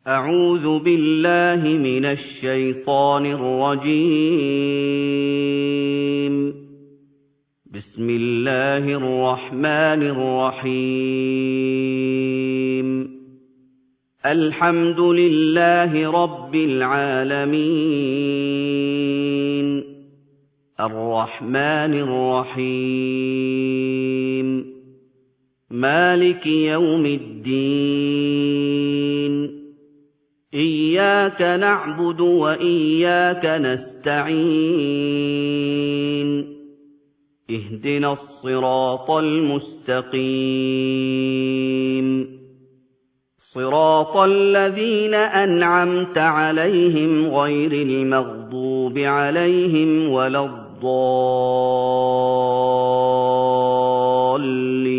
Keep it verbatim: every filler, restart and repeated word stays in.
أعوذ بالله من الشيطان الرجيم. بسم الله الرحمن الرحيم. الحمد لله رب العالمين. الرحمن الرحيم. مالك يوم الدين. إياك نعبد وإياك نستعين. اهدنا الصراط المستقيم. صراط الذين أنعمت عليهم غير المغضوب عليهم ولا الضالين.